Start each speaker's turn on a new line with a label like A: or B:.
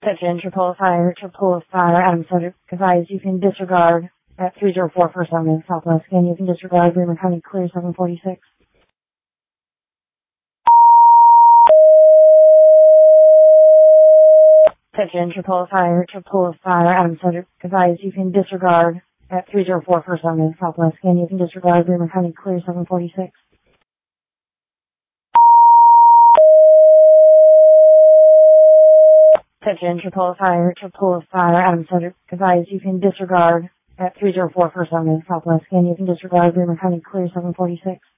A: Attention, Triple Fire, Adam Subject. Advise you can disregard at 304 First Avenue, Southwest. Again, you can disregard Bremer County Clear 746. Attention, Triple Fire, Adam Subject. Advise you can disregard at 304 First Avenue, Southwest. Again, you can disregard Bremer County Clear 746. Attention, Triple Fire, Adam Subject. Advise you can disregard at 304 First Avenue, Southwest. Again, you can disregard Bremer County Clear 746.